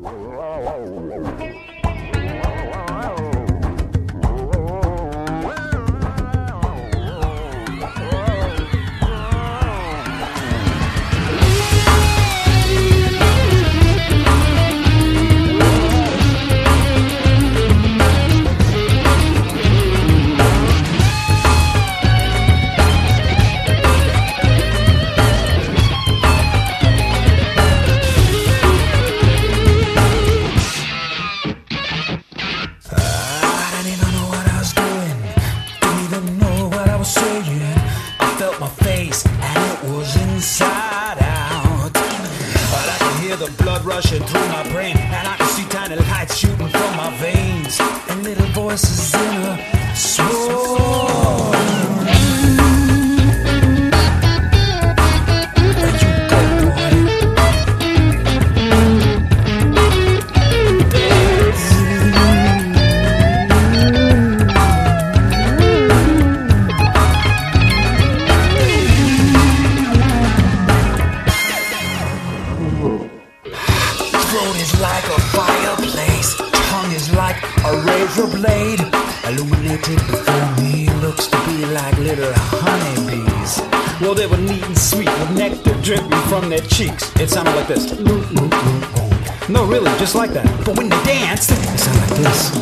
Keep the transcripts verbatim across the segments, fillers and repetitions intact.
Rushing through my brain, and I can see tiny lights shooting from my veins, and little voices in a swarm. Blade illuminated before me, looks to be like little honeybees. Well, they were neat and sweet with nectar dripping from their cheeks. It sounded like this. No, really, just like that. But when they danced, it sounded like this.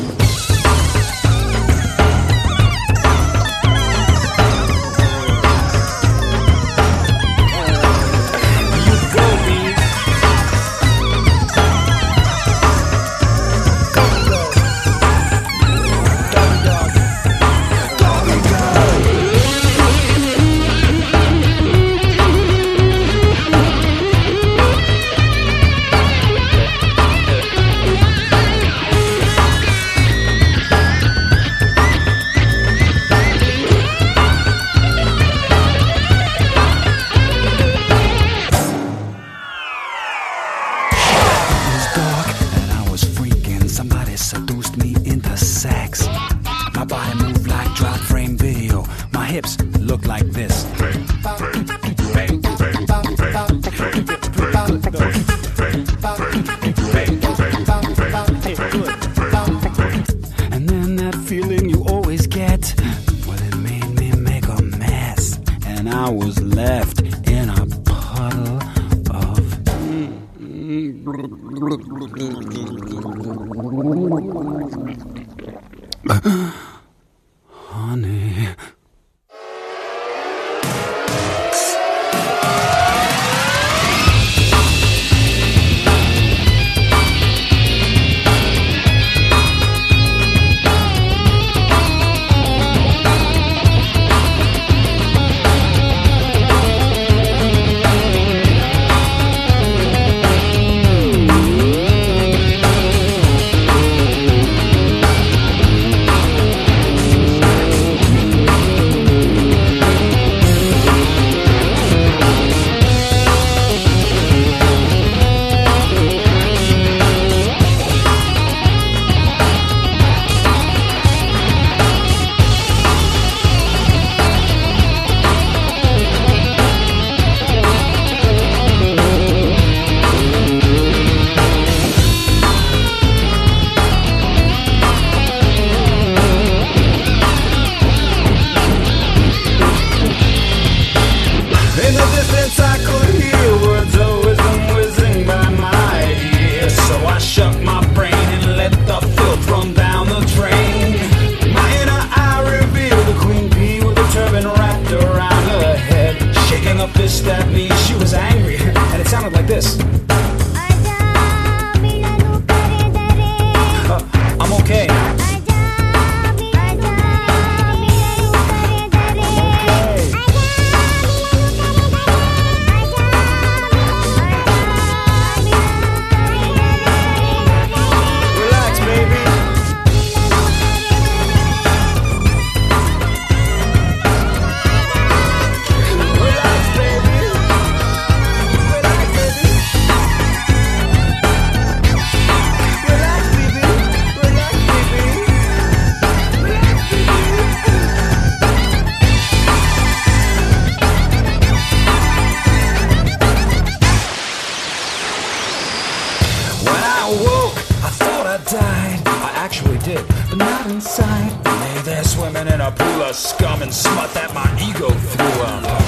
Honey. did, but not inside. Lay there swimming in a pool of scum and smut that my ego threw up.